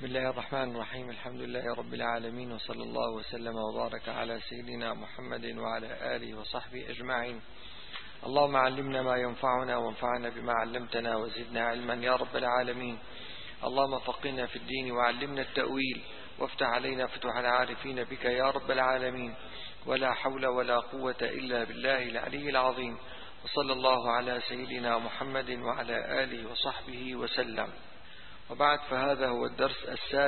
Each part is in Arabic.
بسم الله الرحمن الرحيم. الحمد لله رب العالمين، وصلى الله وسلم وبارك على سيدنا محمد وعلى آله وصحبه أجمعين. اللهم علمنا ما ينفعنا وانفعنا بما علمتنا وزدنا علما يا رب العالمين. اللهم فقهنا في الدين وعلمنا التأويل، وافتح علينا فتوح العارفين بك يا رب العالمين. ولا حول ولا قوة إلا بالله العلي العظيم. وصلى الله على سيدنا محمد وعلى آله وصحبه وسلم. وبعد، فهذا هو الدرس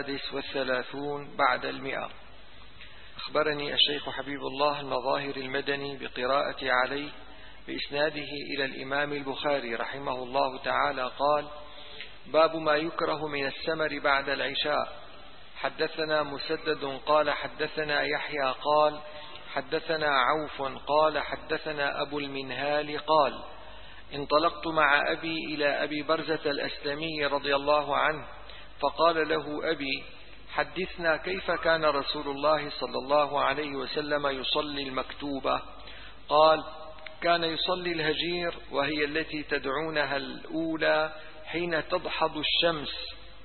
36 بعد 100. أخبرني الشيخ حبيب الله المظاهر المدني بقراءة عليه بإسناده إلى الإمام البخاري رحمه الله تعالى قال: باب ما يكره من السمر بعد العشاء. حدثنا مسدد قال حدثنا يحيى قال حدثنا عوف قال حدثنا أبو المنهال قال: انطلقت مع أبي إلى أبي برزة الأسلمي رضي الله عنه، فقال له أبي: حدثنا كيف كان رسول الله صلى الله عليه وسلم يصلي المكتوبة؟ قال: كان يصلي الهجير، وهي التي تدعونها الأولى حين تضحض الشمس،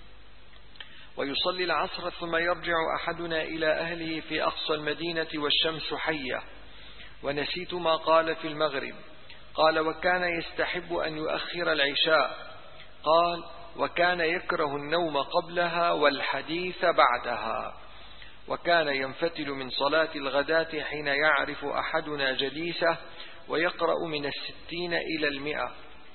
ويصلي العصر، ثم يرجع أحدنا إلى أهله في أقصى المدينة والشمس حية. ونسيت ما قال في المغرب. قال: وكان يستحب أن يؤخر العشاء. قال: وكان يكره النوم قبلها والحديث بعدها. وكان ينفتل من صلاة الغداة حين يعرف أحدنا جليسه، ويقرأ من 60 إلى 100.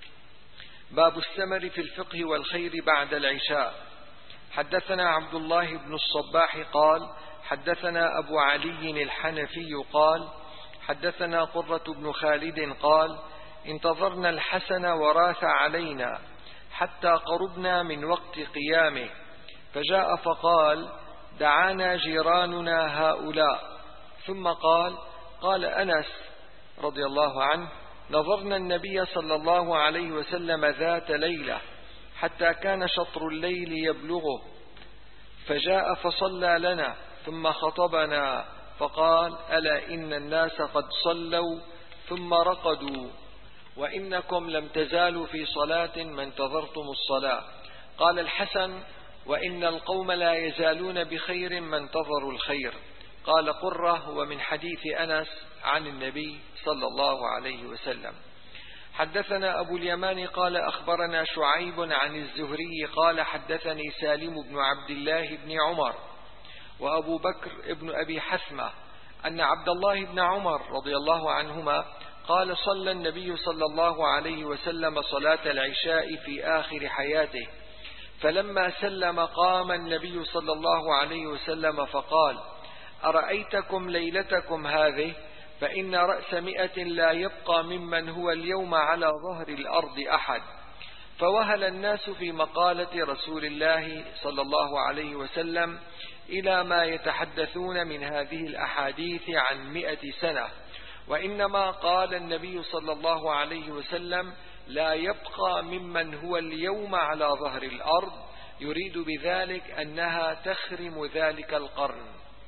باب السمر في الفقه والخير بعد العشاء. حدثنا عبد الله بن الصباح قال حدثنا أبو علي الحنفي قال حدثنا قرة بن خالد قال: انتظرنا الحسن وراث علينا حتى قربنا من وقت قيامه، فجاء فقال: دعانا جيراننا هؤلاء. ثم قال أنس رضي الله عنه: نظرنا النبي صلى الله عليه وسلم ذات ليلة حتى كان شطر الليل يبلغه، فجاء فصلى لنا ثم خطبنا فقال: ألا إن الناس قد صلوا ثم رقدوا، وإنكم لم تزالوا في صلاة ما انتظرتم الصلاة. قال الحسن: وإن القوم لا يزالون بخير ما انتظروا الخير. قال قرة: ومن حديث أنس عن النبي صلى الله عليه وسلم. حدثنا أبو اليمان قال أخبرنا شعيب عن الزهري قال حدثني سالم بن عبد الله بن عمر وأبو بكر بن أبي حثمة أن عبد الله بن عمر رضي الله عنهما قال: صلى النبي صلى الله عليه وسلم صلاة العشاء في آخر حياته، فلما سلم قام النبي صلى الله عليه وسلم فقال: أرأيتكم ليلتكم هذه؟ فإن رأس 100 لا يبقى ممن هو اليوم على ظهر الأرض أحد. فوهل الناس في مقالة رسول الله صلى الله عليه وسلم إلى ما يتحدثون من هذه الأحاديث عن 100 سنة، وإنما قال النبي صلى الله عليه وسلم: لا يبقى ممن هو اليوم على ظهر الأرض، يريد بذلك أنها تخرم ذلك القرن.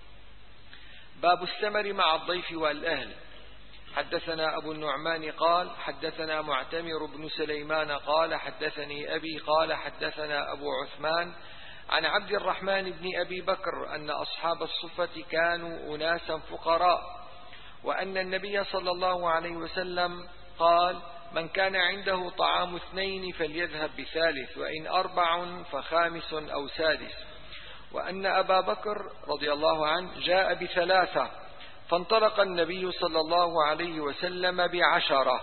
باب السمر مع الضيف والأهل. حدثنا أبو النعمان قال حدثنا معتمر بن سليمان قال حدثني أبي قال حدثنا أبو عثمان عن عبد الرحمن بن أبي بكر أن أصحاب الصفة كانوا أناسا فقراء، وأن النبي صلى الله عليه وسلم قال: من كان عنده طعام 2 فليذهب ب3، وإن 4 ف5 أو 6. وأن أبا بكر رضي الله عنه جاء ب3، فانطلق النبي صلى الله عليه وسلم ب10.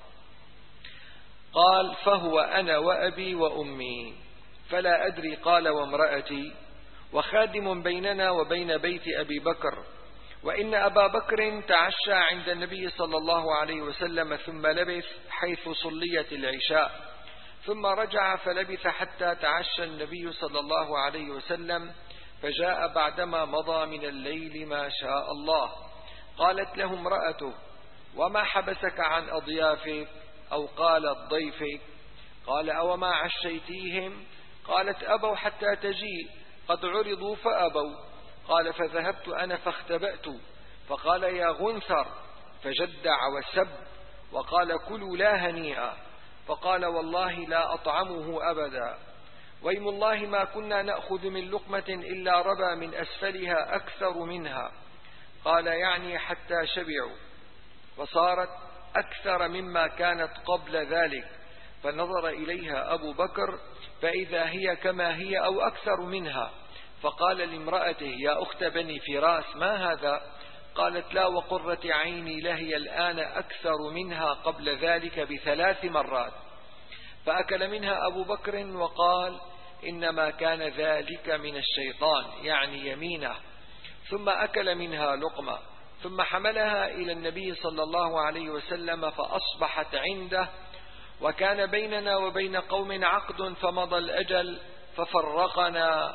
قال: فهو أنا وأبي وأمي، فلا أدري قال وامرأتي، وخادم بيننا وبين بيت أبي بكر. وإن أبا بكر تعشى عند النبي صلى الله عليه وسلم ثم لبث حيث صليت العشاء، ثم رجع فلبث حتى تعشى النبي صلى الله عليه وسلم، فجاء بعدما مضى من الليل ما شاء الله. قالت له امرأته: وما حبسك عن أضيافك؟ أو قالت ضيفك؟ قال: أوما عشيتيهم؟ قالت: أبوا حتى تجيء، قد عرضوا فأبوا. قال: فذهبت أنا فاختبأت، فقال: يا غنثر، فجدع وسب وقال: كلوا لا هنيئا. فقال: والله لا أطعمه أبدا. ويم الله ما كنا نأخذ من لقمة إلا ربى من أسفلها أكثر منها. قال يعني حتى شبعوا، وصارت أكثر مما كانت قبل ذلك. فنظر إليها أبو بكر فإذا هي كما هي أو أكثر منها، فقال لامرأته يا أخت بني فراس ما هذا؟ قالت لا وقرة عيني لهي الآن أكثر منها قبل ذلك ب3 مرات. فأكل منها أبو بكر وقال إنما كان ذلك من الشيطان، يعني يمينه. ثم أكل منها لقمة، ثم حملها إلى النبي صلى الله عليه وسلم فأصبحت عنده، وكان بيننا وبين قوم عقد فمضى الأجل ففرقنا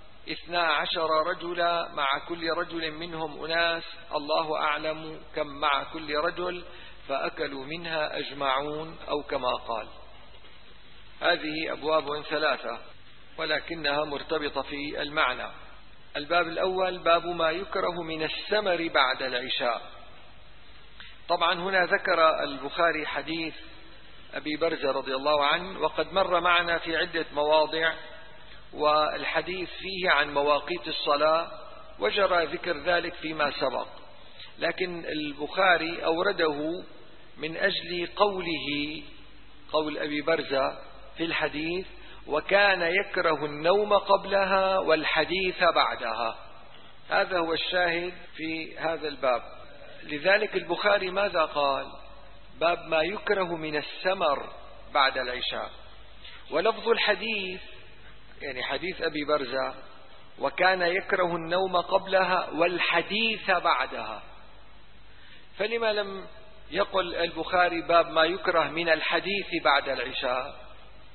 12 رجلا، مع كل رجل منهم أناس الله أعلم كم مع كل رجل، فأكلوا منها أجمعون أو كما قال. هذه أبواب 3 ولكنها مرتبطة في المعنى. الباب الأول باب ما يكره من السمر بعد العشاء. طبعا هنا ذكر البخاري حديث أبي برزة رضي الله عنه، وقد مر معنا في عدة مواضع، والحديث فيه عن مواقيت الصلاة وجرى ذكر ذلك فيما سبق، لكن البخاري أورده من أجل قول أبي برزة في الحديث وكان يكره النوم قبلها والحديث بعدها. هذا هو الشاهد في هذا الباب. لذلك البخاري ماذا قال؟ باب ما يكره من السمر بعد العشاء. ولفظ الحديث يعني حديث أبي برزة وكان يكره النوم قبلها والحديث بعدها، فلما لم يقل البخاري باب ما يكره من الحديث بعد العشاء؟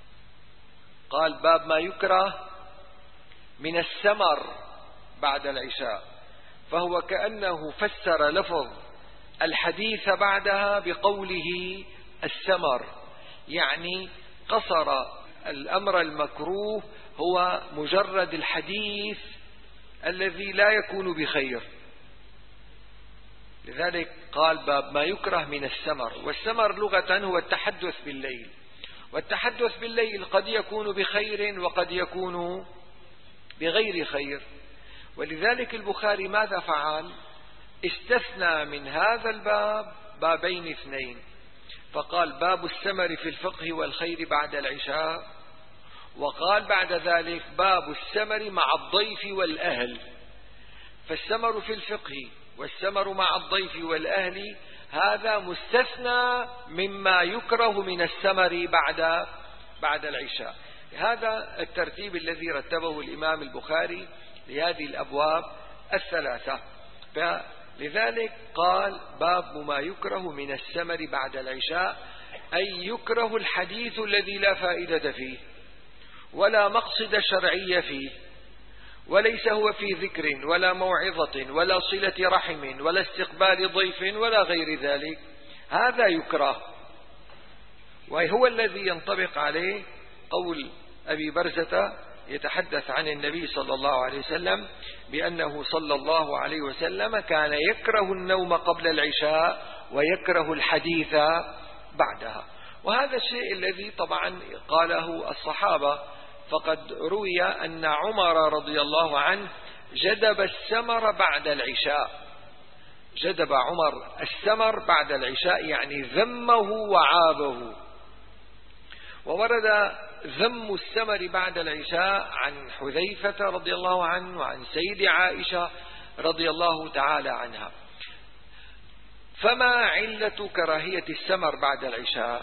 قال باب ما يكره من السمر بعد العشاء، فهو كأنه فسر لفظ الحديث بعدها بقوله السمر، يعني قصر الأمر المكروه هو مجرد الحديث الذي لا يكون بخير. لذلك قال باب ما يكره من السمر. والسمر لغة هو التحدث بالليل، والتحدث بالليل قد يكون بخير وقد يكون بغير خير. ولذلك البخاري ماذا فعل؟ استثنى من هذا الباب بابين 2، فقال باب السمر في الفقه والخير بعد العشاء، وقال بعد ذلك باب السمر مع الضيف والأهل. فالسمر في الفقه والسمر مع الضيف والأهل هذا مستثنى مما يكره من السمر بعد العشاء. هذا الترتيب الذي رتبه الإمام البخاري لهذه الأبواب 3. فلذلك قال باب ما يكره من السمر بعد العشاء، أي يكره الحديث الذي لا فائدة فيه ولا مقصد شرعي فيه، وليس هو في ذكر ولا موعظة ولا صلة رحم ولا استقبال ضيف ولا غير ذلك، هذا يكره. وهو الذي ينطبق عليه قول أبي برزة يتحدث عن النبي صلى الله عليه وسلم بأنه صلى الله عليه وسلم كان يكره النوم قبل العشاء ويكره الحديث بعدها. وهذا الشيء الذي طبعا قاله الصحابة، فقد روي أن عمر رضي الله عنه جدب السمر بعد العشاء، جدب عمر السمر بعد العشاء يعني ذمه وعابه. وورد ذم السمر بعد العشاء عن حذيفة رضي الله عنه وعن سيد عائشة رضي الله تعالى عنها. فما علة كراهية السمر بعد العشاء؟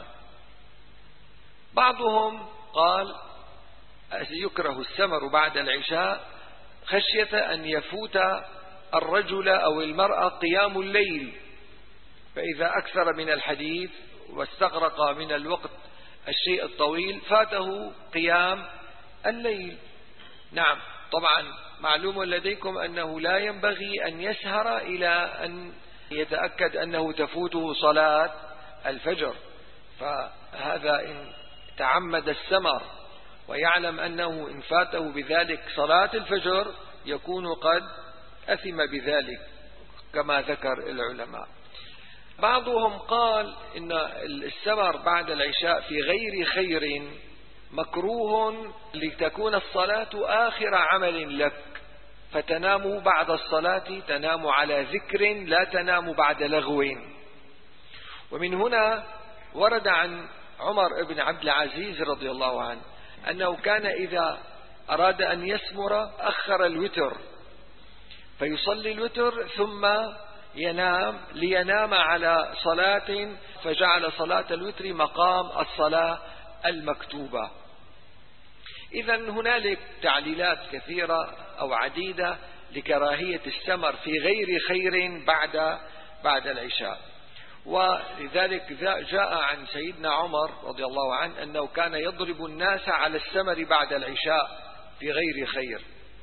بعضهم قال يكره السمر بعد العشاء خشية أن يفوت الرجل أو المرأة قيام الليل، فإذا أكثر من الحديث واستغرق من الوقت الشيء الطويل فاته قيام الليل. نعم طبعا معلوم لديكم أنه لا ينبغي أن يسهر إلى أن يتأكد أنه تفوته صلاة الفجر، فهذا إن تعمد السمر ويعلم أنه إن فاته بذلك صلاة الفجر يكون قد أثم بذلك كما ذكر العلماء. بعضهم قال إن السمر بعد العشاء في غير خير مكروه لتكون الصلاة آخر عمل لك، فتنام بعد الصلاة، تنام على ذكر لا تنام بعد لغو. ومن هنا ورد عن عمر بن عبد العزيز رضي الله عنه أنه كان إذا أراد أن يسمر أخر الوتر، فيصلي الوتر ثم ينام لينام على صلاة، فجعل صلاة الوتر مقام الصلاة المكتوبة. إذا هنالك تعليلات كثيرة أو عديدة لكراهية السمر في غير خير بعد العشاء. ولذلك جاء عن سيدنا عمر رضي الله عنه أنه كان يضرب الناس على السمر بعد العشاء في غير خير،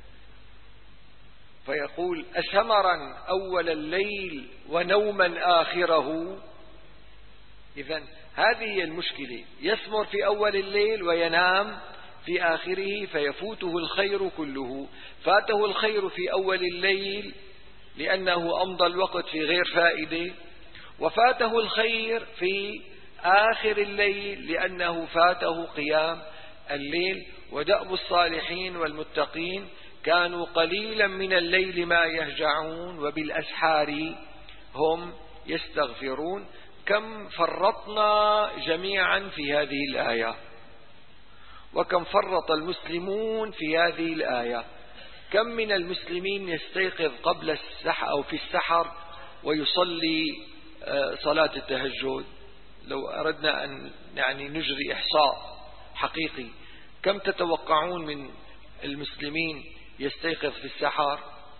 فيقول: أسمرا أول الليل ونوما آخره. إذن هذه هي المشكلة، يسمر في أول الليل وينام في آخره فيفوته الخير كله. فاته الخير في أول الليل لأنه أمضى الوقت في غير فائدة، وفاته الخير في آخر الليل لأنه فاته قيام الليل. ودأب الصالحين والمتقين كانوا قليلا من الليل ما يهجعون وبالأسحار هم يستغفرون. كم فرطنا جميعا في هذه الآية، وكم فرط المسلمون في هذه الآية. كم من المسلمين يستيقظ قبل السحر أو في السحر ويصلي صلاة التهجد؟ لو أردنا أن نجري إحصاء حقيقي، كم تتوقعون من المسلمين يستيقظ في السحر؟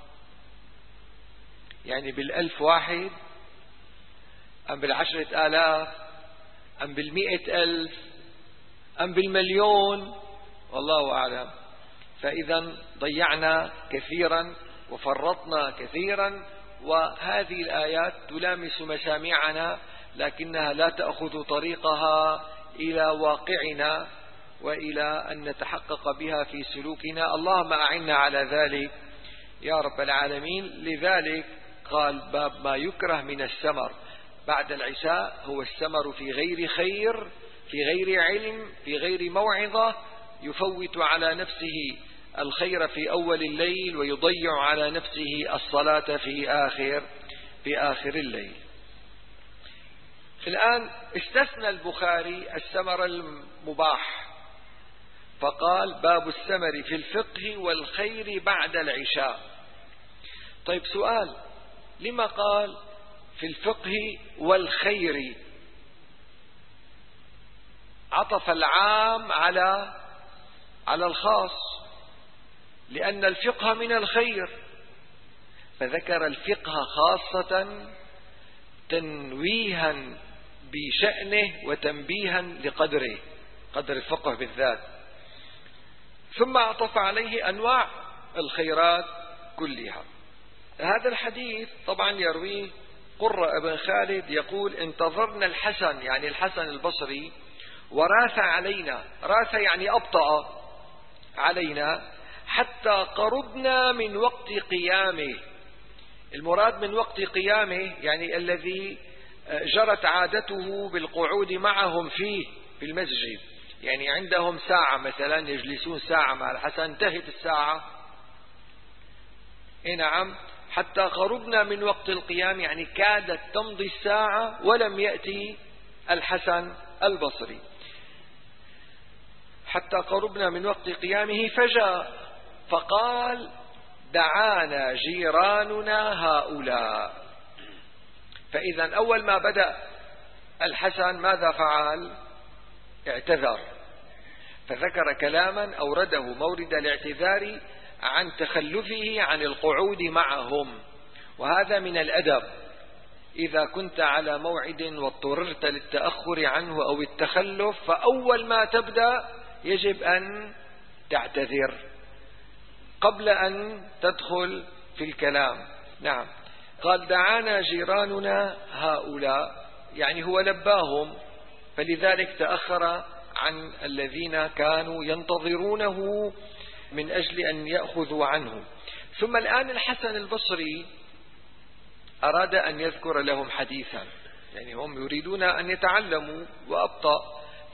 يعني بالألف واحد، أم بالعشرة آلاف، أم بالمئة ألف، أم بالمليون؟ والله أعلم. فإذا ضيعنا كثيرا وفرطنا كثيرا، وهذه الآيات تلامس مسامعنا لكنها لا تأخذ طريقها إلى واقعنا وإلى أن نتحقق بها في سلوكنا. اللهم أعنا على ذلك يا رب العالمين. لذلك قال: باب ما يكره من السمر بعد العشاء هو السمر في غير خير، في غير علم، في غير موعظة، يفوت على نفسه الخير في أول الليل ويضيع على نفسه الصلاة في آخر الليل. الآن استثنى البخاري السمر المباح فقال: باب السمر في الفقه والخير بعد العشاء. طيب سؤال: لما قال في الفقه والخير؟ عطف العام على الخاص، لأن الفقه من الخير، فذكر الفقه خاصة تنويها بشأنه وتنبيها لقدره، قدر الفقه بالذات. ثم عطف عليه أنواع الخيرات كلها. هذا الحديث طبعا يرويه قرة بن خالد، يقول: انتظرنا الحسن، يعني الحسن البصري، وراث علينا، راث يعني أبطأ علينا، حتى قربنا من وقت قيامه. المراد من وقت قيامه يعني الذي جرت عادته بالقعود معهم فيه في المسجد، يعني عندهم ساعة مثلا يجلسون ساعة مع الحسن، انتهت الساعة، نعم، حتى قربنا من وقت القيام، يعني كادت تمضي الساعة ولم يأتي الحسن البصري. حتى قربنا من وقت قيامه فجاء فقال: دعانا جيراننا هؤلاء. فإذا أول ما بدأ الحسن ماذا فعل؟ اعتذر، فذكر كلاما أورده مورد الاعتذار عن تخلفه عن القعود معهم. وهذا من الأدب، إذا كنت على موعد واضطررت للتأخر عنه أو التخلف، فأول ما تبدأ يجب أن تعتذر قبل أن تدخل في الكلام. نعم، قال: دعانا جيراننا هؤلاء، يعني هو لباهم، فلذلك تأخر عن الذين كانوا ينتظرونه من أجل أن يأخذوا عنه. ثم الآن الحسن البصري أراد أن يذكر لهم حديثا، يعني هم يريدون أن يتعلموا وأبطأ،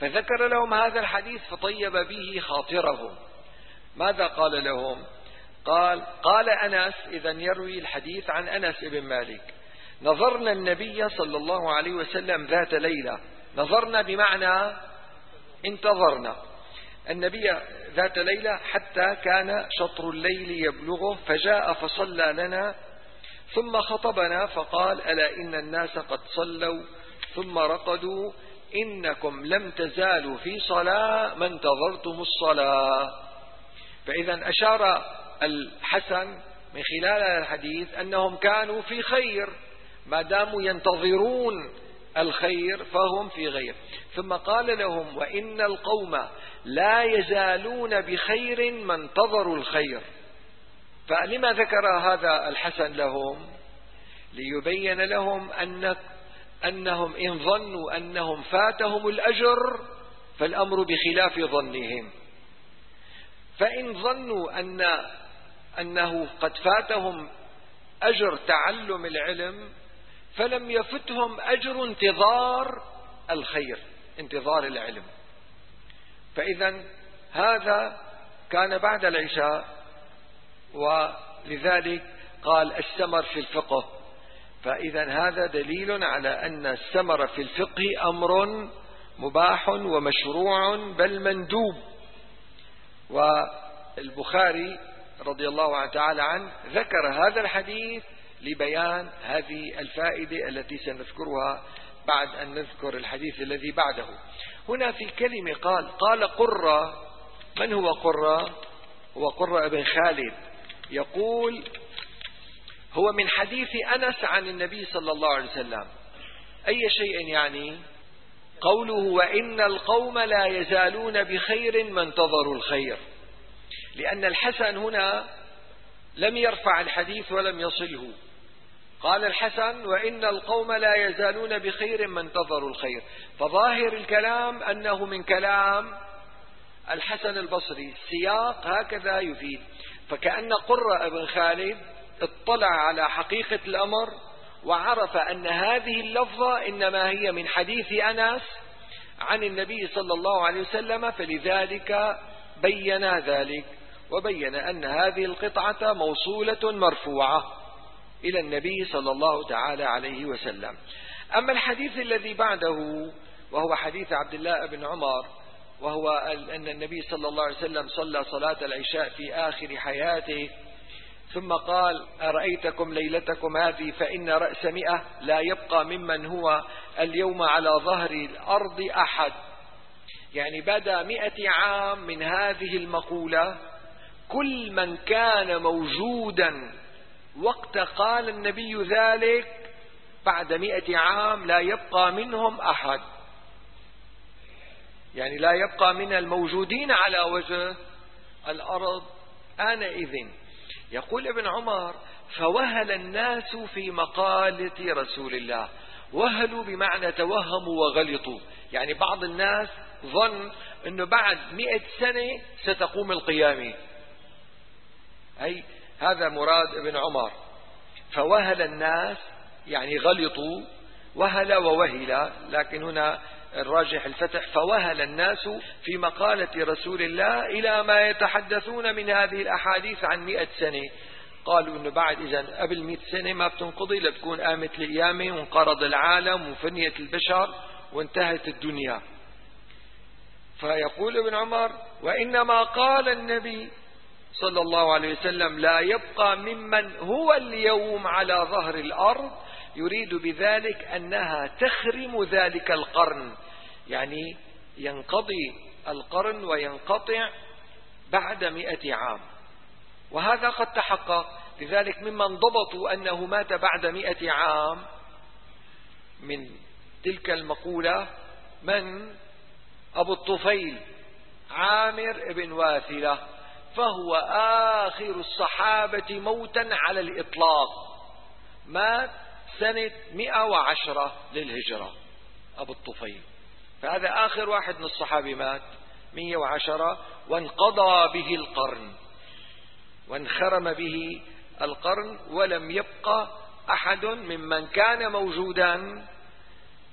فذكر لهم هذا الحديث فطيب به خاطرهم. ماذا قال لهم؟ قال أنس، إذن يروي الحديث عن أنس بن مالك: نظرنا النبي صلى الله عليه وسلم ذات ليلة. نظرنا بمعنى انتظرنا النبي ذات ليلة حتى كان شطر الليل يبلغه، فجاء فصلى لنا ثم خطبنا فقال: ألا إن الناس قد صلوا ثم رقدوا، إنكم لم تزالوا في صلاة ما انتظرتم الصلاة. فإذا أشار الحسن من خلال الحديث أنهم كانوا في خير، ما داموا ينتظرون الخير فهم في غير. ثم قال لهم: وإن القوم لا يزالون بخير ما انتظروا الخير. فلما ذكر هذا الحسن لهم؟ ليبين لهم أنهم إن ظنوا أنهم فاتهم الأجر فالأمر بخلاف ظنهم، فإن ظنوا أنه قد فاتهم أجر تعلم العلم فلم يفتهم أجر انتظار الخير، انتظار العلم. فإذا هذا كان بعد العشاء، ولذلك قال: السمر في الفقه. فإذا هذا دليل على أن السمر في الفقه أمر مباح ومشروع بل مندوب. والبخاري رضي الله تعالى عنه ذكر هذا الحديث لبيان هذه الفائدة التي سنذكرها بعد أن نذكر الحديث الذي بعده. هنا في كلمة قال قرة. من هو قرة؟ هو قرة بن خالد. يقول: هو من حديث أنس عن النبي صلى الله عليه وسلم. أي شيء يعني؟ قوله: وإن القوم لا يزالون بخير ما انتظروا الخير. لأن الحسن هنا لم يرفع الحديث ولم يصله. قال الحسن: وإن القوم لا يزالون بخير ما انتظروا الخير. فظاهر الكلام أنه من كلام الحسن البصري، السياق هكذا يفيد. فكأن قرة بن خالد اطلع على حقيقة الأمر وعرف أن هذه اللفظة إنما هي من حديث أنس عن النبي صلى الله عليه وسلم، فلذلك بين ذلك، وبين أن هذه القطعة موصولة مرفوعة إلى النبي صلى الله تعالى عليه وسلم. أما الحديث الذي بعده وهو حديث عبد الله بن عمر، وهو أن النبي صلى الله عليه وسلم صلى صلاة العشاء في آخر حياته ثم قال: أرأيتكم ليلتكم هذه فإن رأس 100 لا يبقى ممن هو اليوم على ظهر الأرض أحد. يعني بعد 100 عام من هذه المقولة كل من كان موجودا وقت قال النبي ذلك بعد 100 عام لا يبقى منهم أحد، يعني لا يبقى من الموجودين على وجه الأرض آنئذ. يقول ابن عمر: فوهل الناس في مقالة رسول الله. وهلوا بمعنى توهموا وغلطوا، يعني بعض الناس ظن أنه بعد 100 سنة ستقوم القيامة، أي هذا مراد ابن عمر. فوهل الناس يعني غلطوا، وهل ووهل، لكن هنا الراجح الفتح. فوهل الناس في مقالة رسول الله إلى ما يتحدثون من هذه الأحاديث عن 100 سنة. قالوا أنه بعد إذن قبل 100 سنة ما بتنقضي لتكون قامت القيامة وانقرض العالم وفنيت البشر وانتهت الدنيا. فيقول ابن عمر: وإنما قال النبي صلى الله عليه وسلم لا يبقى ممن هو اليوم على ظهر الأرض، يريد بذلك أنها تخرم ذلك القرن، يعني ينقضي القرن وينقطع بعد 100 عام، وهذا قد تحقق. لذلك ممن ضبطوا أنه مات بعد 100 عام من تلك المقولة من؟ أبو الطفيل عامر بن واثلة، فهو آخر الصحابة موتا على الإطلاق، مات سنة 110 للهجرة أبو الطفيل. فهذا آخر واحد من الصحابة مات 110، وانقضى به القرن وانخرم به القرن، ولم يبقى أحد ممن كان موجودا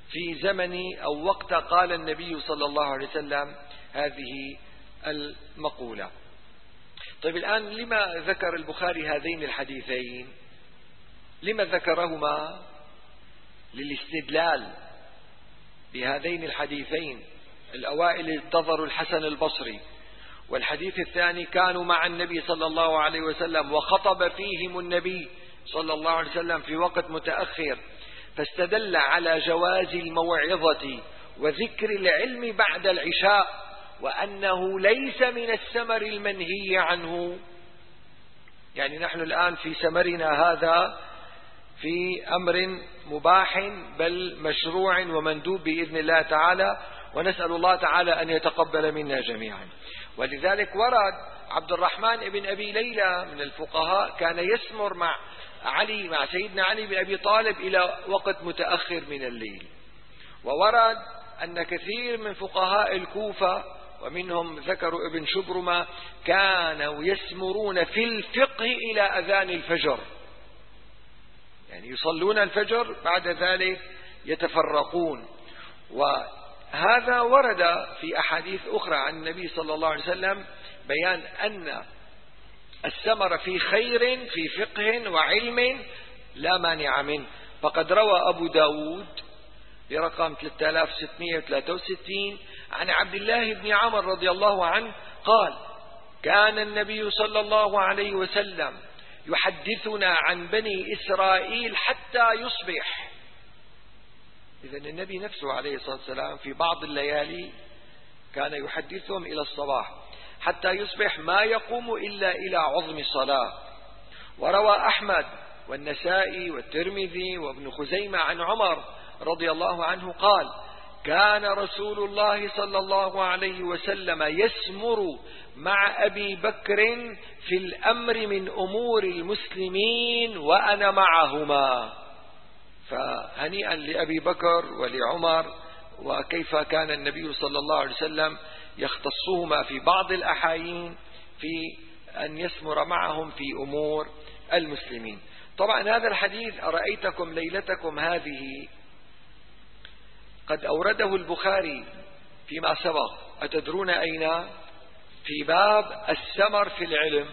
في زمن أو وقت قال النبي صلى الله عليه وسلم هذه المقولة. طيب الآن لما ذكر البخاري هذين الحديثين؟ لما ذكرهما؟ للاستدلال بهذين الحديثين. الأوائل انتظروا الحسن البصري، والحديث الثاني كانوا مع النبي صلى الله عليه وسلم وخطب فيهم النبي صلى الله عليه وسلم في وقت متأخر، فاستدل على جواز الموعظة وذكر العلم بعد العشاء، وأنه ليس من السمر المنهي عنه. يعني نحن الآن في سمرنا هذا في أمر مباح بل مشروع ومندوب بإذن الله تعالى، ونسأل الله تعالى أن يتقبل منا جميعا. ولذلك ورد عبد الرحمن بن أبي ليلى من الفقهاء كان يسمر مع سيدنا علي بن أبي طالب إلى وقت متأخر من الليل. وورد أن كثير من فقهاء الكوفة ومنهم ذكروا ابن شبرمة كانوا يسمرون في الفقه إلى أذان الفجر، يعني يصلون الفجر بعد ذلك يتفرقون. وهذا ورد في أحاديث أخرى عن النبي صلى الله عليه وسلم بيان أن السمر في خير في فقه وعلم لا مانع منه. فقد روى أبو داود برقم 3663 عن عبد الله بن عمر رضي الله عنه قال: كان النبي صلى الله عليه وسلم يحدثنا عن بني إسرائيل حتى يصبح. إذن النبي نفسه عليه الصلاة والسلام في بعض الليالي كان يحدثهم إلى الصباح حتى يصبح ما يقوم إلا إلى عظم الصلاة. وروى أحمد والنسائي والترمذي وابن خزيمة عن عمر رضي الله عنه قال: كان رسول الله صلى الله عليه وسلم يسمر مع أبي بكر في الأمر من أمور المسلمين وأنا معهما. فهنيئا لأبي بكر ولعمر، وكيف كان النبي صلى الله عليه وسلم يختصهما في بعض الأحايين في أن يسمر معهم في أمور المسلمين. طبعا هذا الحديث أرأيتكم ليلتكم هذه قد أورده البخاري فيما سبق، أتدرون أين؟ في باب السمر في العلم،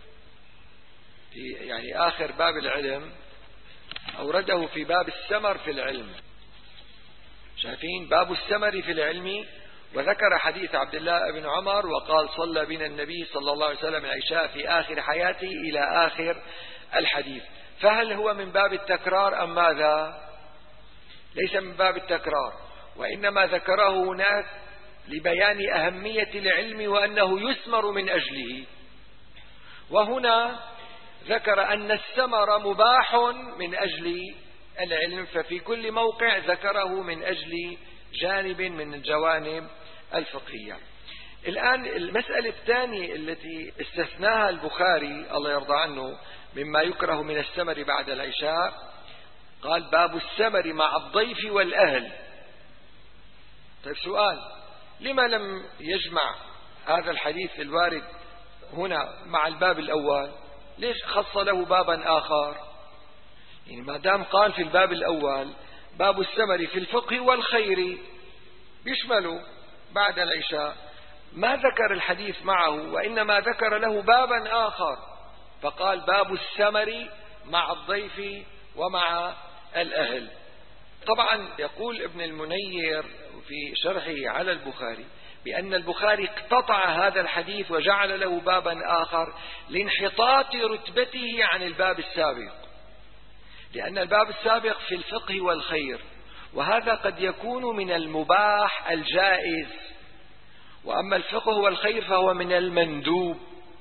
يعني آخر باب العلم أورده في باب السمر في العلم. شايفين باب السمر في العلم، وذكر حديث عبد الله بن عمر وقال: صلى بنا النبي صلى الله عليه وسلم العشاء في آخر حياته إلى آخر الحديث. فهل هو من باب التكرار أم ماذا؟ ليس من باب التكرار، وإنما ذكره هناك لبيان أهمية العلم وأنه يثمر من أجله. وهنا ذكر أن الثمر مباح من أجل العلم، ففي كل موقع ذكره من أجل جانب من الجوانب الفقهية. الآن المسألة الثانية التي استثناها البخاري الله يرضى عنه مما يكره من السمر بعد العشاء، قال: باب السمر مع الضيف والأهل. طيب سؤال: لما لم يجمع هذا الحديث الوارد هنا مع الباب الأول؟ ليش خص له بابا آخر؟ يعني ما دام قال في الباب الأول باب السمر في الفقه والخير يشمله بعد العشاء، ما ذكر الحديث معه وإنما ذكر له بابا آخر فقال: باب السمر مع الضيف ومع الأهل. طبعا يقول ابن المنير في شرحه على البخاري بأن البخاري اقتطع هذا الحديث وجعل له بابا آخر لانحطاط رتبته عن الباب السابق، لأن الباب السابق في الفقه والخير، وهذا قد يكون من المباح الجائز، وأما الفقه والخير فهو من المندوب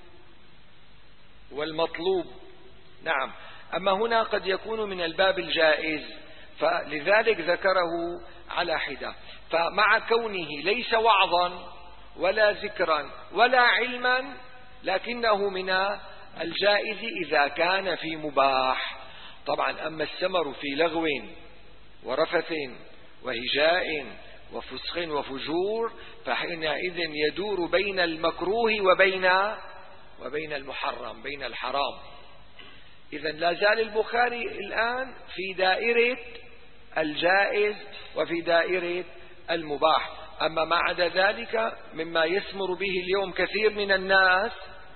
والمطلوب. نعم، أما هنا قد يكون من الباب الجائز، فلذلك ذكره على حدة. فمع كونه ليس وعظا ولا ذكرا ولا علما، لكنه من الجائز إذا كان في مباح. طبعا أما السمر في لغو ورفث وهجاء وفسخ وفجور فحينئذ يدور بين المكروه وبين المحرم، بين الحرام. إذن لا زال البخاري الآن في دائرة الجائز وفي دائرة المباح. أما ما عدا ذلك مما يسمر به اليوم كثير من الناس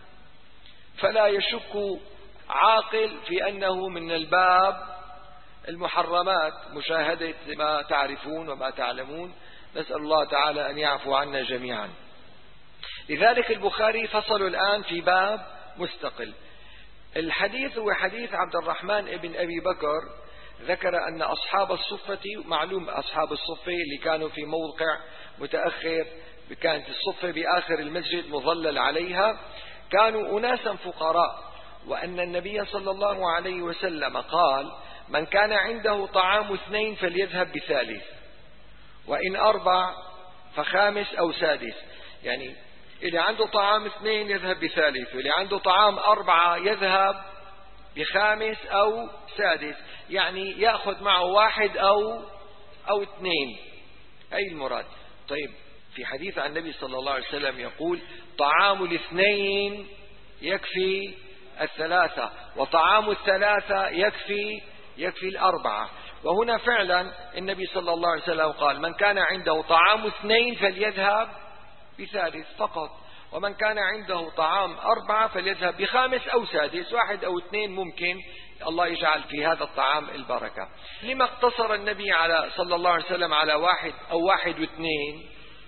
فلا يشك عاقل في أنه من الباب المحرمات، مشاهدة ما تعرفون وما تعلمون. نسأل الله تعالى أن يعفو عنا جميعا. لذلك البخاري فصل الآن في باب مستقل. الحديث هو حديث عبد الرحمن بن أبي بكر، ذكر أن أصحاب الصفة، معلوم أصحاب الصفة اللي كانوا في موقع متأخر، كانت الصفة بآخر المسجد مظلل عليها، كانوا أناسا فقراء، وأن النبي صلى الله عليه وسلم قال: من كان عنده طعام 2 فليذهب ب3، وإن 4 فخامس أو سادس. يعني اللي عنده طعام 2 يذهب ب3، واللي عنده طعام 4 يذهب ب5 أو سادس، يعني يأخذ معه 1 أو 2. أي المراد. طيب، في حديث عن النبي صلى الله عليه وسلم يقول: طعام 2 يكفي 3، وطعام 3 يكفي 4. وهنا فعلا النبي صلى الله عليه وسلم قال: من كان عنده طعام 2 فليذهب ب3 فقط، ومن كان عنده طعام 4 فليذهب ب5 أو سادس، 1 أو 2 ممكن الله يجعل في هذا الطعام البركة. لما اقتصر النبي صلى الله عليه وسلم على 1 أو 1 و2؟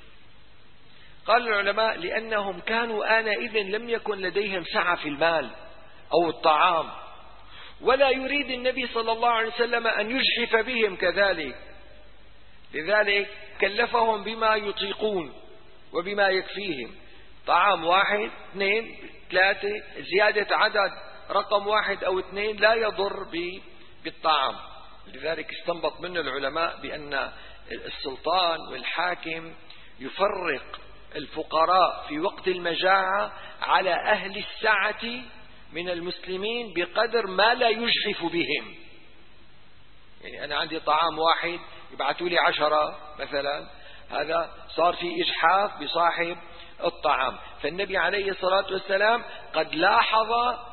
قال العلماء: لأنهم كانوا آنئذ لم يكن لديهم سعة في المال أو الطعام، ولا يريد النبي صلى الله عليه وسلم أن يجحف بهم كذلك، لذلك كلفهم بما يطيقون وبما يكفيهم. طعام 1 2 3، زيادة عدد رقم 1 أو 2 لا يضر بالطعام. لذلك استنبط منه العلماء بأن السلطان والحاكم يفرق الفقراء في وقت المجاعة على أهل السعة من المسلمين بقدر ما لا يجحف بهم. يعني أنا عندي طعام 1 يبعثوا لي 10 مثلا، هذا صار في إجحاف بصاحب الطعام. فالنبي عليه الصلاة والسلام قد لاحظ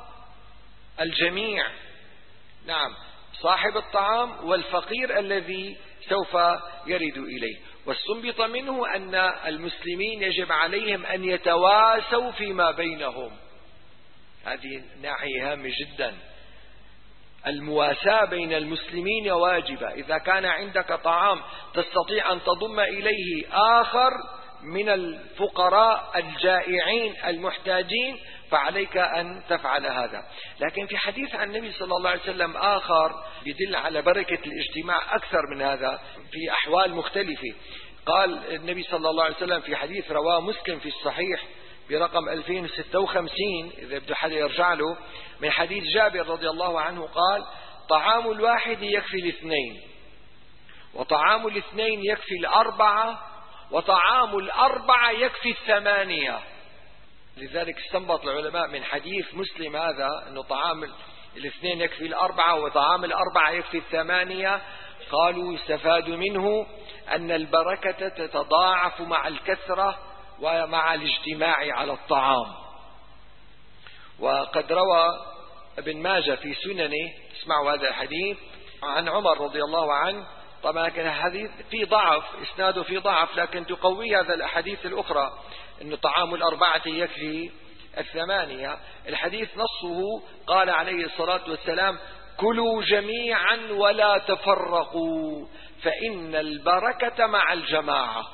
الجميع، نعم، صاحب الطعام والفقير الذي سوف يرد إليه، واستنبط منه أن المسلمين يجب عليهم أن يتواسوا فيما بينهم. هذه ناحية هامة جدا. المواساة بين المسلمين واجبة. إذا كان عندك طعام تستطيع أن تضم إليه آخر من الفقراء الجائعين المحتاجين فعليك أن تفعل هذا. لكن في حديث عن النبي صلى الله عليه وسلم آخر يدل على بركة الاجتماع أكثر من هذا في أحوال مختلفة. قال النبي صلى الله عليه وسلم في حديث رواه مسلم في الصحيح برقم 2056، إذا بده حدا يرجع له، من حديث جابر رضي الله عنه قال: طعام الواحد يكفي 2، وطعام 2 يكفي 4، وطعام 4 يكفي 8. لذلك استنبط العلماء من حديث مسلم هذا أنه طعام 2 يكفي 4 وطعام 4 يكفي 8. قالوا يستفاد منه أن البركة تتضاعف مع الكثرة ومع الاجتماع على الطعام. وقد روى ابن ماجه في سننه، اسمعوا هذا الحديث، عن عمر رضي الله عنه. طبعا كان الحديث في ضعف، اسناده في ضعف، لكن تقوي هذا الأحاديث الأخرى أن طعام 4 يكفي 8. الحديث نصه قال عليه الصلاة والسلام: كلوا جميعا ولا تفرقوا فإن البركة مع الجماعة.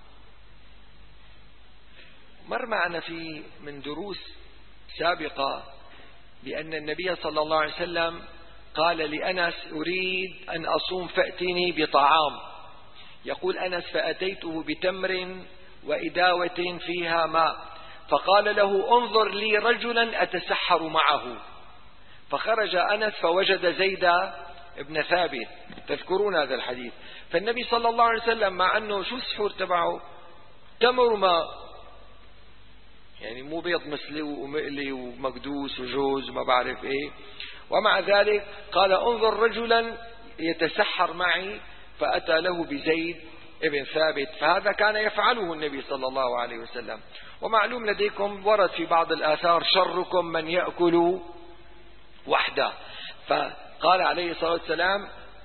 مر معنا من دروس سابقة بأن النبي صلى الله عليه وسلم قال لأنس: أريد أن أصوم فأتني بطعام. يقول أنس: فأتيته بتمر وإداوة فيها ماء، فقال له: انظر لي رجلا أتسحر معه. فخرج أنس فوجد زيد ابن ثابت، تذكرون هذا الحديث. فالنبي صلى الله عليه وسلم مع أنه شو السحور تبعه؟ تمر وماء، يعني مو بيض مسلي ومقلي ومقدوس وجوز وما بعرف ايه، ومع ذلك قال: انظر رجلا يتسحر معي، فأتى له بزيد ابن ثابت. فهذا كان يفعله النبي صلى الله عليه وسلم. ومعلوم لديكم ورد في بعض الآثار: شركم من يأكل وحده. فقال عليه الصلاة والسلام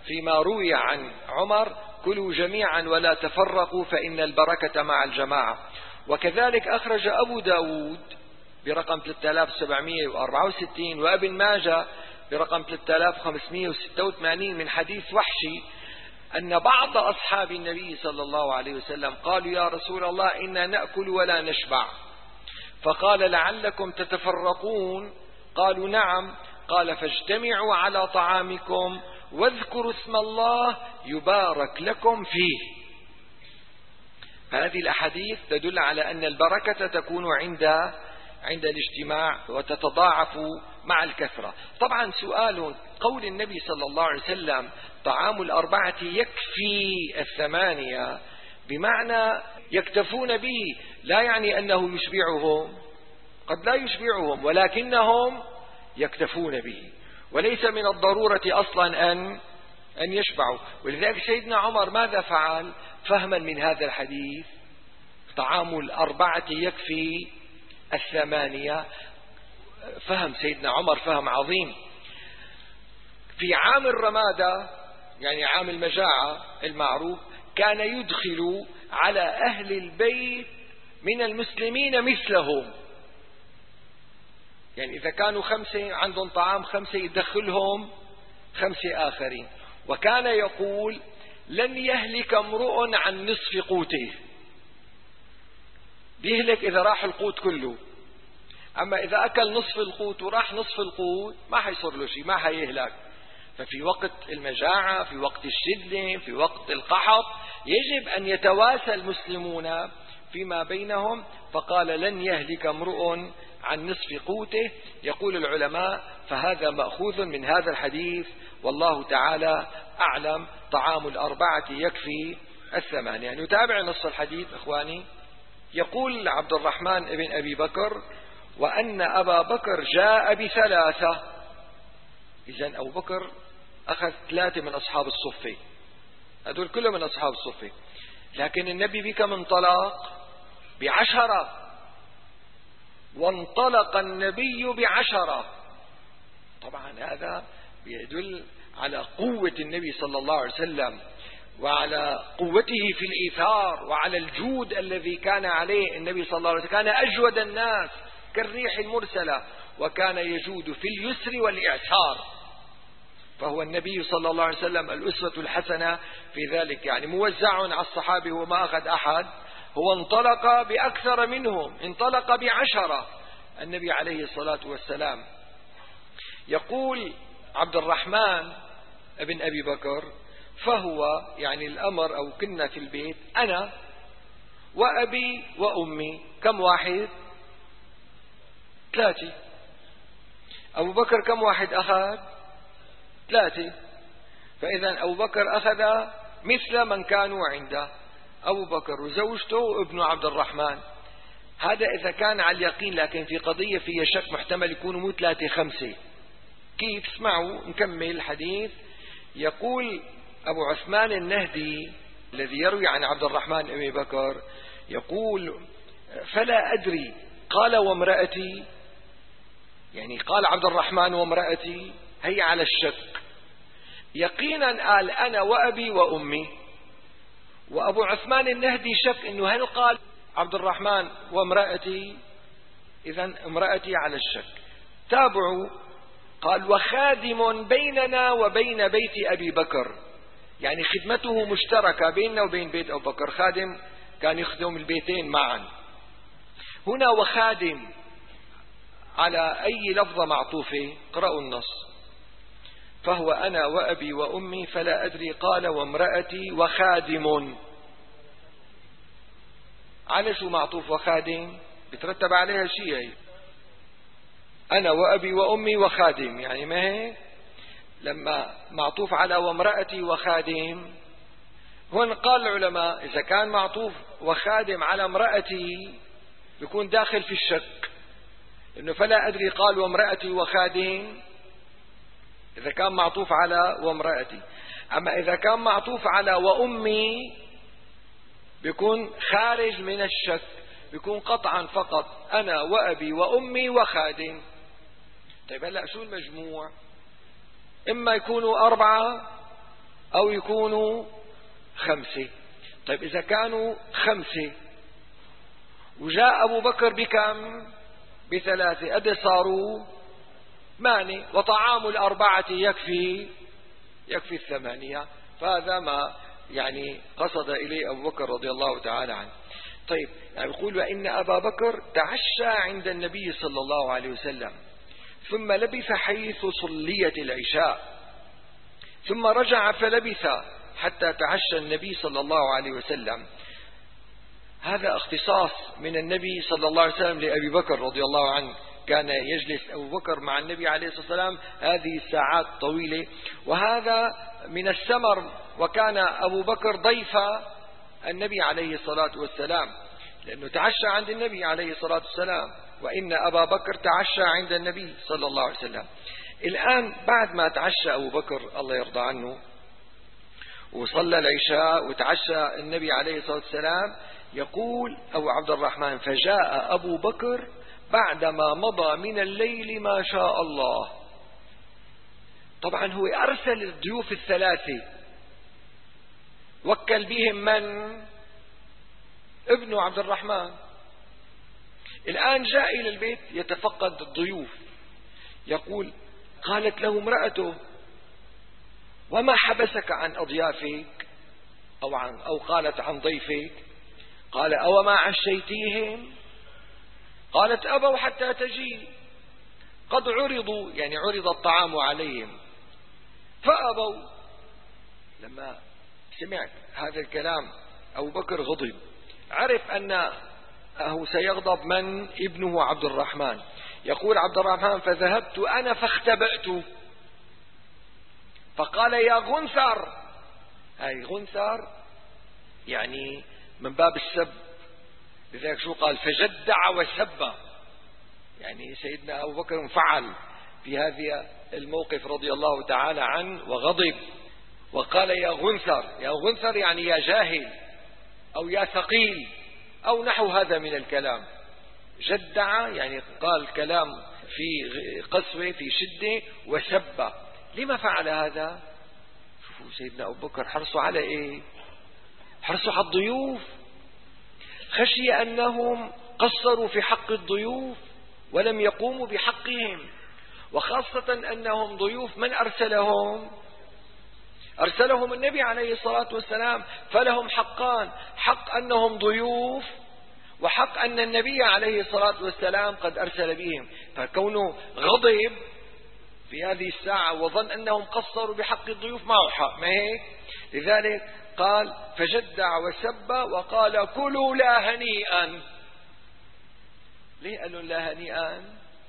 فيما روي عن عمر: كلوا جميعا ولا تفرقوا فإن البركة مع الجماعة. وكذلك أخرج أبو داود برقم 3764 وابن ماجه برقم 3586 من حديث وحشي أن بعض أصحاب النبي صلى الله عليه وسلم قالوا: يا رسول الله إنا نأكل ولا نشبع، فقال: لعلكم تتفرقون؟ قالوا: نعم. قال: فاجتمعوا على طعامكم واذكروا اسم الله يبارك لكم فيه. هذه الأحاديث تدل على أن البركة تكون عند الاجتماع وتتضاعف مع الكثرة. طبعا سؤال قول النبي صلى الله عليه وسلم: طعام الأربعة يكفي الثمانية، بمعنى يكتفون به، لا يعني أنه يشبعهم، قد لا يشبعهم ولكنهم يكتفون به، وليس من الضرورة أصلا أن يشبعوا. ولذلك سيدنا عمر ماذا فعل فهما من هذا الحديث؟ طعام الأربعة يكفي الثمانية. فهم سيدنا عمر فهم عظيم. في عام الرمادة، يعني عام المجاعة المعروف، كان يدخل على أهل البيت من المسلمين مثلهم، يعني إذا كانوا 5 عندهم طعام 5 يدخلهم 5 آخرين. وكان يقول: لن يهلك امرؤ عن نصف قوته. بيهلك إذا راح القوت كله، أما إذا أكل نصف القوت وراح نصف القوت ما حيصير له شيء، ما حيهلك. ففي وقت المجاعة، في وقت الشدة، في وقت القحط، يجب أن يتواسى المسلمون فيما بينهم. فقال: لن يهلك امرؤ عن نصف قوته. يقول العلماء: فهذا مأخوذ من هذا الحديث، والله تعالى أعلم. طعام الأربعة يكفي الثمانية. يعني نتابع نص الحديث إخواني. يقول عبد الرحمن بن أبي بكر: وأن أبا بكر جاء ب3. إذن أبو بكر أخذ 3 من أصحاب الصفة، هذول كلهم من أصحاب الصفة. لكن النبي بكم انطلق؟ ب10. وانطلق النبي ب10. طبعا هذا يدل على قوة النبي صلى الله عليه وسلم، وعلى قوته في الإيثار، وعلى الجود الذي كان عليه النبي صلى الله عليه وسلم. كان أجود الناس كالريح المرسلة، وكان يجود في اليسر والإعسار. فهو النبي صلى الله عليه وسلم الأسوة الحسنة في ذلك، يعني موزع على الصحابة وما أخذ أحد. هو انطلق بأكثر منهم، انطلق ب10 النبي عليه الصلاة والسلام. يقول عبد الرحمن ابن أبي بكر: فهو يعني الأمر أو كنا في البيت أنا وأبي وأمي. كم واحد؟ 3. أبو بكر كم واحد أخذ؟ 3. فإذا أبو بكر أخذ مثل من كانوا عنده، أبو بكر وزوجته وابن عبد الرحمن. هذا إذا كان على اليقين، لكن في قضية فيها شك محتمل يكونوا مو 3 5. كيف؟ اسمعوا نكمل الحديث. يقول أبو عثمان النهدي الذي يروي عن عبد الرحمن أبي بكر، يقول: فلا أدري قال وامرأتي، يعني قال عبد الرحمن وامرأتي، هي على الشك. يقينا قال أنا وأبي وأمي. وأبو عثمان النهدي شك إنه هل قال عبد الرحمن وامرأتي، إذن امرأتي على الشك. تابعوا. قال: وخادم بيننا وبين بيت أبي بكر، يعني خدمته مشتركة بيننا وبين بيت أبو بكر، خادم كان يخدم البيتين معا. هنا وخادم على أي لفظة معطوفة؟ قرأوا النص. فهو أنا وأبي وأمي فلا أدري قال وامرأتي وخادم. على شو معطوف وخادم؟ بترتب عليها شيء. أنا وأبي وأمي وخادم، يعني ما هي لما معطوف على وامرأتي وخادم. هون قال العلماء إذا كان معطوف وخادم على امرأتي بيكون داخل في الشك، إنه فلا أدري قال وامرأتي وخادم إذا كان معطوف على وامرأتي. أما إذا كان معطوف على وأمي بيكون خارج من الشك، بيكون قطعا فقط أنا وأبي وأمي وخادم. طيب هلأ شو المجموع؟ إما يكونوا 4 أو يكونوا 5. طيب إذا كانوا 5 وجاء أبو بكر بكم؟ ب3، قد صاروا 8، وطعام ال4 يكفي 8. فهذا ما يعني قصد إليه أبو بكر رضي الله تعالى عنه. طيب يعني يقول وإن أبا بكر تعشى عند النبي صلى الله عليه وسلم، ثم لبث حيث صليت العشاء، ثم رجع فلبث حتى تعشى النبي صلى الله عليه وسلم. هذا اختصاص من النبي صلى الله عليه وسلم لأبي بكر رضي الله عنه. كان يجلس أبو بكر مع النبي عليه الصلاة والسلام هذه الساعات الطويلة، وهذا من السمر. وكان أبو بكر ضيف النبي عليه الصلاة والسلام، لأنه تعشى عند النبي عليه الصلاة والسلام. وإن أبا بكر تعشى عند النبي صلى الله عليه وسلم. الآن بعد ما تعشى أبو بكر الله يرضى عنه وصلى العشاء وتعشى النبي عليه الصلاة والسلام، يقول أبو عبد الرحمن فجاء أبو بكر بعدما مضى من الليل ما شاء الله. طبعا هو أرسل الضيوف ال3، وكل بهم من؟ ابنه عبد الرحمن. الآن جاء إلى البيت يتفقد الضيوف. يقول قالت له امرأته وما حبسك عن أضيافك؟ أو قالت عن ضيفك. قال أو ما عشيتيهم؟ قالت أبوا حتى تجي، قد عرضوا، يعني عرض الطعام عليهم فأبوا. لما سمعت هذا الكلام أبو بكر غضب، عرف أنه سيغضب من؟ ابنه عبد الرحمن. يقول عبد الرحمن فذهبت أنا فاختبأت، فقال يا غنثر. هاي غنثر يعني من باب السب، لذلك شو قال؟ فجدع وسب. يعني سيدنا أبو بكر انفعل في هذا الموقف رضي الله تعالى عنه وغضب، وقال يا غنثر. يا غنثر يعني يا جاهل أو يا ثقيل أو نحو هذا من الكلام. جدع يعني قال كلام في قسوة في شدة، وسب. لما فعل هذا؟ شوفوا سيدنا أبو بكر حرصوا على إيه؟ حرصوا على الضيوف. خشي أنهم قصروا في حق الضيوف ولم يقوموا بحقهم، وخاصة أنهم ضيوف من أرسلهم؟ أرسلهم النبي عليه الصلاة والسلام، فلهم حقان: حق أنهم ضيوف، وحق أن النبي عليه الصلاة والسلام قد أرسل بهم. فكونه غضب في هذه الساعة وظن أنهم قصروا بحق الضيوف معه حق، ما هيك؟ لذلك قال فجدع وسب وقال كلوا لا هنيئا. ليه قالوا لا هنيئا؟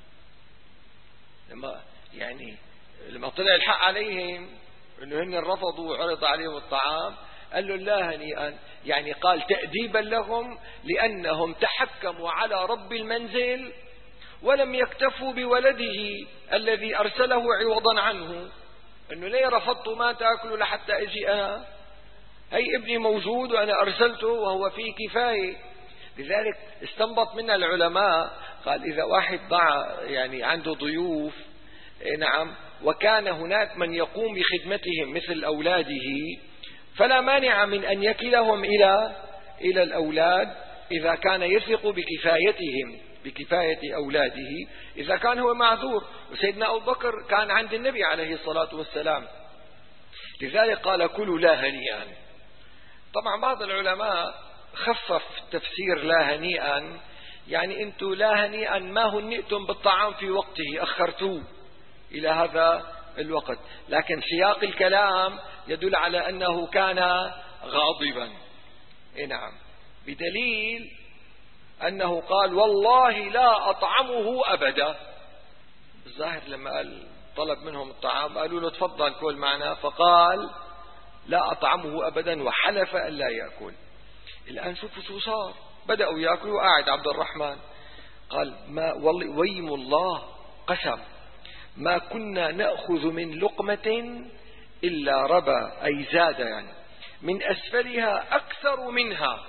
لما طلع الحق عليهم انه هن رفضوا وعرض عليهم الطعام، قال له لا هنيئا، يعني قال تأديبا لهم لأنهم تحكموا على رب المنزل ولم يكتفوا بولده الذي أرسله عوضا عنه. انه ليه رفضتوا ما تأكلوا لحتى اجي انا؟ هي ابني موجود وانا ارسلته وهو فيه كفاية. لذلك استنبط من العلماء، قال اذا واحد يعني عنده ضيوف، نعم، وكان هناك من يقوم بخدمتهم مثل اولاده، فلا مانع من ان يكلهم الى الاولاد اذا كان يثق بكفاية أولاده، إذا كان هو معذور. وسيدنا أبو بكر كان عند النبي عليه الصلاة والسلام، لذلك قال كلوا لا هنيئا. طبعا بعض العلماء خفف تفسير لا هنيئا، يعني أنتم لا هنيئا ما هنئتم بالطعام في وقته، أخرتوه إلى هذا الوقت، لكن سياق الكلام يدل على أنه كان غاضبا. نعم، بدليل أنه قال والله لا أطعمه أبدا. الظاهر لما قال طلب منهم الطعام قالوا له تفضل كل معنا، فقال لا أطعمه أبدا وحلف أن لا يأكل. الآن شوفوا شو صار، بدأوا يأكلوا وقاعد عبد الرحمن قال ما ويم الله قسم ما كنا نأخذ من لقمة إلا ربا، أي زاد، يعني من أسفلها أكثر منها.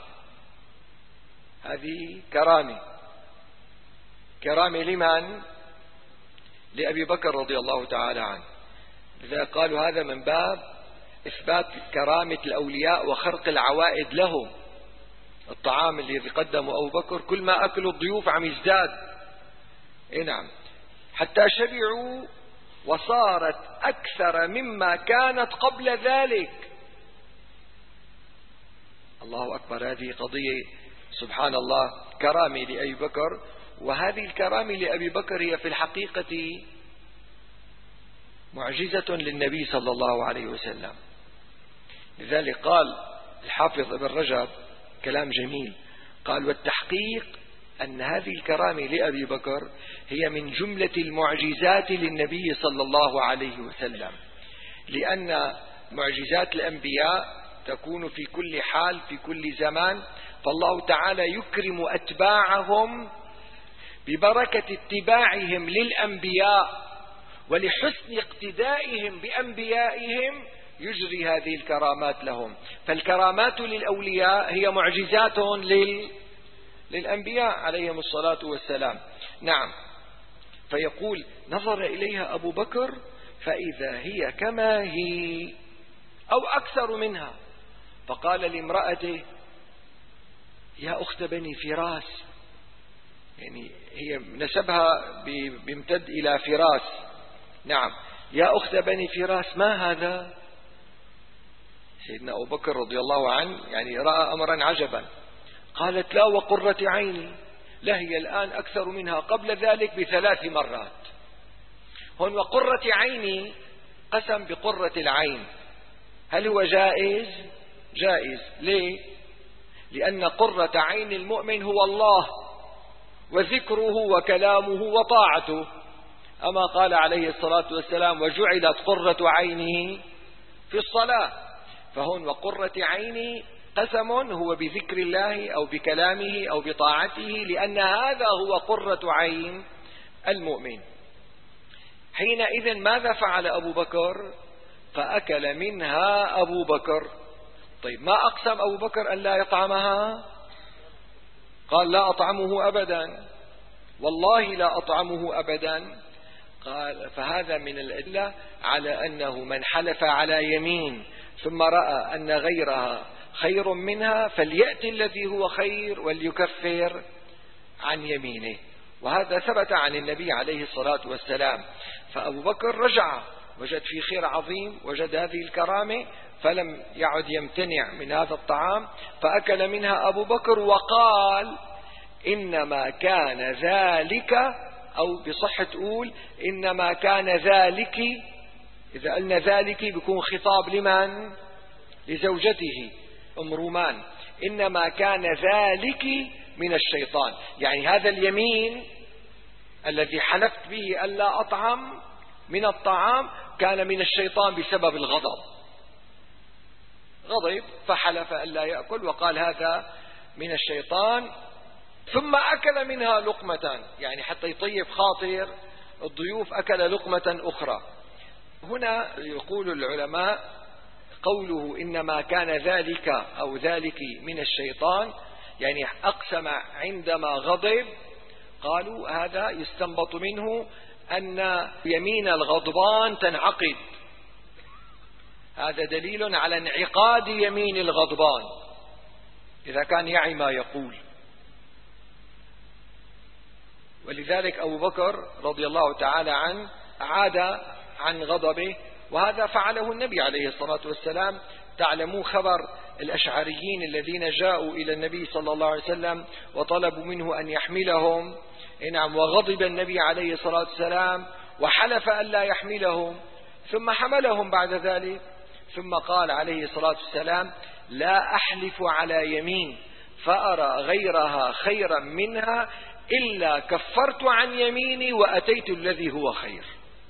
هذه كرامة لمن؟ لأبي بكر رضي الله تعالى عنه. لذا قالوا هذا من باب إثبات كرامة الأولياء وخرق العوائد لهم. الطعام الذي قدمه أبو بكر كل ما أكلوا الضيوف عم يزداد، نعم، حتى شبعوا وصارت أكثر مما كانت قبل ذلك. الله أكبر، هذه قضية سبحان الله كرامة لأبي بكر. وهذه الكرامة لأبي بكر هي في الحقيقة معجزة للنبي صلى الله عليه وسلم. لذلك قال الحافظ ابن رجب كلام جميل، قال: والتحقيق أن هذه الكرامة لأبي بكر هي من جملة المعجزات للنبي صلى الله عليه وسلم، لأن معجزات الأنبياء تكون في كل حال في كل زمان، فالله تعالى يكرم أتباعهم ببركة اتباعهم للأنبياء ولحسن اقتدائهم بأنبيائهم يجري هذه الكرامات لهم. فالكرامات للأولياء هي معجزات للأنبياء عليهم الصلاة والسلام. نعم، فيقول: نظر إليها أبو بكر فإذا هي كما هي أو أكثر منها، فقال لامرأته: يا أخت بني فراس، يعني هي نسبها بيمتد إلى فراس، نعم، يا أخت بني فراس ما هذا؟ سيدنا أبو بكر رضي الله عنه يعني رأى أمرا عجبا. قالت: لا وقرة عيني، لا هي الآن أكثر منها قبل ذلك ب3 مرات. هون وقرة عيني قسم بقرة العين، هل هو جائز؟ جائز. ليه؟ لأن قرة عين المؤمن هو الله وذكره وكلامه وطاعته، أما قال عليه الصلاة والسلام: وجعلت قرة عينه في الصلاة. فهون وقرة عيني قسم هو بذكر الله أو بكلامه أو بطاعته، لأن هذا هو قرة عين المؤمن. حينئذ ماذا فعل أبو بكر؟ فأكل منها أبو بكر. طيب، ما أقسم أبو بكر أن لا يطعمها؟ قال: لا أطعمه أبدا، والله لا أطعمه أبدا. قال: فهذا من الأدلة على أنه من حلف على يمين ثم رأى أن غيرها خير منها فليأتي الذي هو خير وليكفر عن يمينه. وهذا ثبت عن النبي عليه الصلاة والسلام. فأبو بكر رجع، وجد في خير عظيم، وجد هذه الكرامة، فلم يعد يمتنع من هذا الطعام، فأكل منها أبو بكر وقال: إنما كان ذلك، أو بصحة تقول إنما كان ذلك. إذا قلنا ذلك بيكون خطاب لمن؟ لزوجته أم رومان. إنما كان ذلك من الشيطان، يعني هذا اليمين الذي حلفت به ألا أطعم من الطعام كان من الشيطان بسبب الغضب، غضب فحلف ألا يأكل وقال هذا من الشيطان، ثم أكل منها لقمة، يعني حتى يطيب خاطر الضيوف أكل لقمة أخرى. هنا يقول العلماء قوله إنما كان ذلك أو ذلك من الشيطان، يعني أقسم عندما غضب. قالوا هذا يستنبط منه أن يمين الغضبان تنعقد، هذا دليل على انعقاد يمين الغضبان إذا كان يعي ما يقول. ولذلك أبو بكر رضي الله تعالى عنه عاد عن غضبه، وهذا فعله النبي عليه الصلاة والسلام. تعلموا خبر الأشعريين الذين جاءوا إلى النبي صلى الله عليه وسلم وطلبوا منه أن يحملهم، نعم، وغضب النبي عليه الصلاة والسلام وحلف أن لا يحملهم، ثم حملهم بعد ذلك، ثم قال عليه الصلاة والسلام: لا أحلف على يمين فأرى غيرها خيرا منها إلا كفرت عن يميني وأتيت الذي هو خير.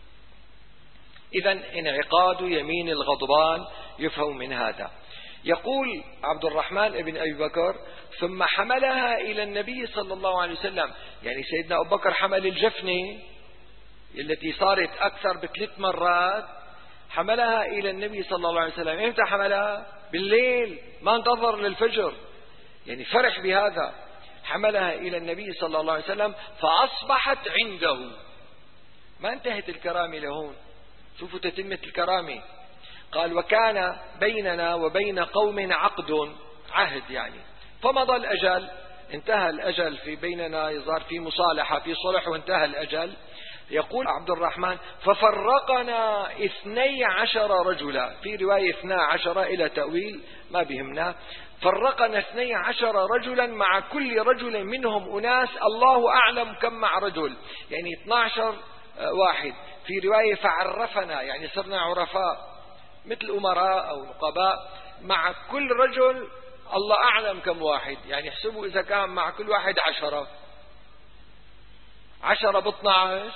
إذن انعقاد يمين الغضبان يفهم من هذا. يقول عبد الرحمن بن أبي بكر: ثم حملها إلى النبي صلى الله عليه وسلم، يعني سيدنا أبو بكر حمل الجفنة التي صارت أكثر ب3 مرات، حملها إلى النبي صلى الله عليه وسلم. إمتى حملها؟ بالليل، ما انتظر للفجر، يعني فرح بهذا. حملها إلى النبي صلى الله عليه وسلم فأصبحت عنده. ما انتهت الكرامة لهون، شوفوا تتمة الكرامة. قال وكان بيننا وبين قوم عهد يعني، فمضى الأجل، انتهى الأجل في بيننا، يظهر في مصالحة في صلح وانتهى الأجل. يقول عبد الرحمن ففرقنا 12 رجلا، في رواية 12 إلى تأويل ما بهمنا، فرقنا 12 رجلا مع كل رجل منهم أناس الله أعلم كم مع رجل، يعني 12 واحد. في رواية فعرفنا، يعني صرنا عرفاء مثل أمراء أو نقباء، مع كل رجل الله أعلم كم واحد، يعني احسبوا إذا كان مع كل واحد 10 ب12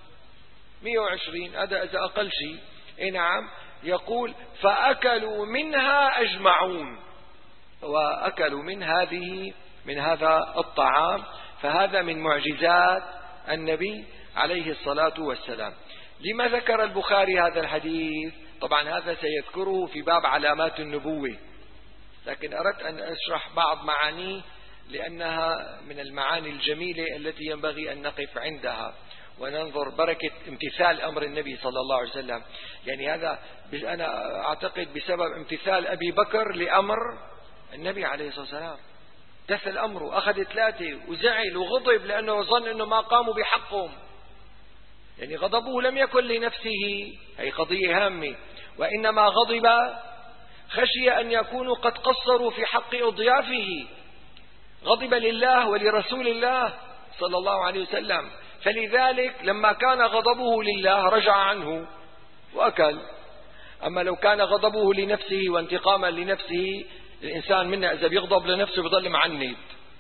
120، هذا إذا أقل شيء. إيه نعم. يقول فأكلوا منها أجمعون، وأكلوا من هذا الطعام، فهذا من معجزات النبي عليه الصلاة والسلام. لما ذكر البخاري هذا الحديث؟ طبعا هذا سيذكره في باب علامات النبوة، لكن أردت أن أشرح بعض معانيه لأنها من المعاني الجميلة التي ينبغي أن نقف عندها وننظر بركة امتثال أمر النبي صلى الله عليه وسلم. يعني هذا أنا أعتقد بسبب امتثال أبي بكر لأمر النبي عليه الصلاة والسلام، امتثل أمره، أخذ 3 وزعل وغضب لأنه ظن أنه ما قاموا بحقهم. يعني غضبه لم يكن لنفسه، هي قضية هامة، وإنما غضب خشي أن يكونوا قد قصروا في حق أضيافه، غضب لله ولرسول الله صلى الله عليه وسلم، فلذلك لما كان غضبه لله رجع عنه وأكل. أما لو كان غضبه لنفسه وانتقاما لنفسه، الإنسان منا إذا بيغضب لنفسه بيضل معند،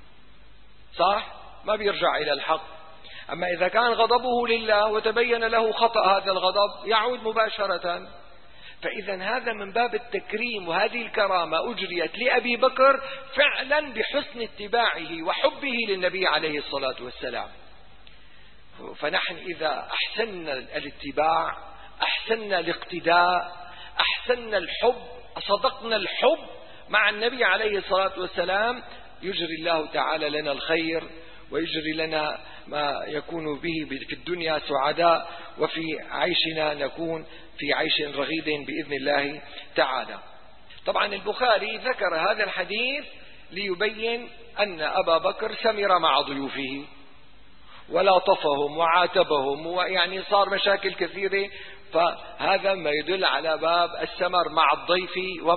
صح؟ ما بيرجع إلى الحق. أما إذا كان غضبه لله وتبين له خطأ هذا الغضب يعود مباشرة. فإذا هذا من باب التكريم، وهذه الكرامة أجريت لأبي بكر فعلا بحسن اتباعه وحبه للنبي عليه الصلاة والسلام. فنحن إذا أحسننا الاتباع، أحسننا الاقتداء، أحسننا الحب، صدقنا الحب مع النبي عليه الصلاة والسلام، يجري الله تعالى لنا الخير، ويجري لنا ما يكون به في الدنيا سعداء، وفي عيشنا نكون في عيش رغيد بإذن الله تعالى. طبعا البخاري ذكر هذا الحديث ليبين أن أبا بكر سمر مع ضيوفه ولاطفهم وعاتبهم، ويعني صار مشاكل كثيرة، فهذا ما يدل على باب السمر مع الضيف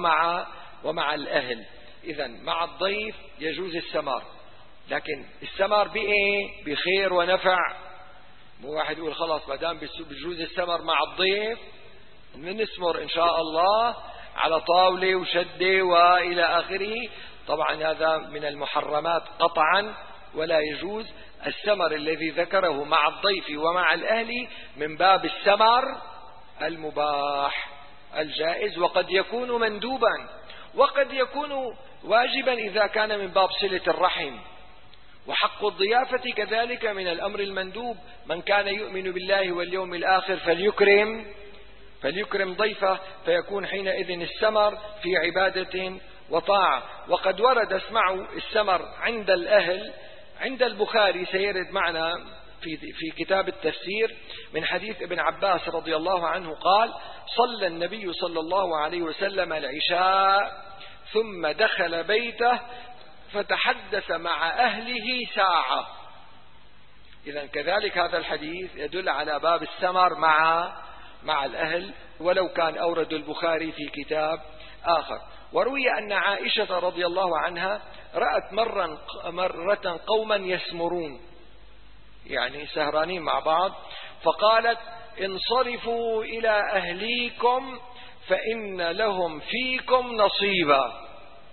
ومع الأهل. إذن مع الضيف يجوز السمر، لكن السمر بإيه؟ بخير ونفع. مو واحد يقول خلاص ما دام بجوز السمر مع الضيف نسمر إن شاء الله على طاولة وشدة وإلى آخره. طبعا هذا من المحرمات قطعا، ولا يجوز. السمر الذي ذكره مع الضيف ومع الأهل من باب السمر المباح الجائز، وقد يكون مندوبا وقد يكون واجبا إذا كان من باب صلة الرحم. وحق الضيافة كذلك من الأمر المندوب، من كان يؤمن بالله واليوم الآخر فليكرم ضيفه، فيكون حينئذ السمر في عبادة وطاعة. وقد ورد اسمعوا السمر عند الأهل عند البخاري، سيرد معنا في كتاب التفسير من حديث ابن عباس رضي الله عنه قال: صلى النبي صلى الله عليه وسلم العشاء ثم دخل بيته فتحدث مع أهله ساعة. إذن كذلك هذا الحديث يدل على باب السمر مع الأهل، ولو كان أورد البخاري في كتاب آخر. وروي أن عائشة رضي الله عنها رأت مرة قوما يسمرون، يعني سهرانين مع بعض، فقالت: انصرفوا إلى أهليكم فإن لهم فيكم نصيبا.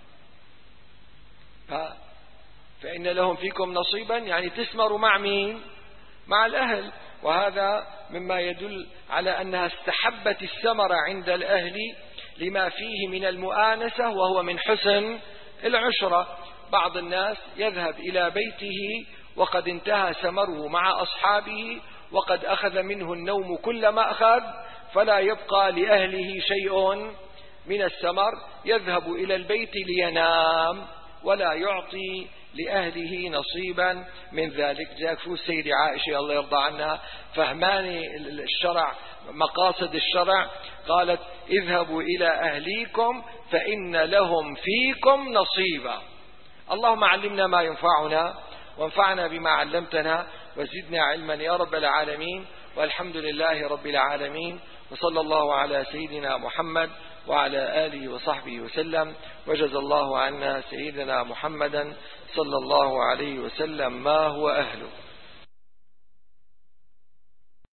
فإن لهم فيكم نصيبا يعني تسمروا مع مين؟ مع الأهل. وهذا مما يدل على أنها استحبت السمر عند الأهل لما فيه من المؤانسة، وهو من حسن العشرة. بعض الناس يذهب إلى بيته وقد انتهى سمره مع أصحابه، وقد أخذ منه النوم كل ما أخذ، فلا يبقى لأهله شيء من السمر، يذهب إلى البيت لينام ولا يعطي لأهله نصيبا من ذلك. جاء في السيدة عائشة الله يرضى عنها فهمان الشرع مقاصد الشرع، قالت اذهبوا إلى أهليكم فإن لهم فيكم نصيبا. اللهم علمنا ما ينفعنا وانفعنا بما علمتنا وزدنا علما يا رب العالمين، والحمد لله رب العالمين، وصلى الله على سيدنا محمد وعلى آله وصحبه وسلم، وجزى الله عنا سيدنا محمدا صلى الله عليه وسلم ما هو أهله.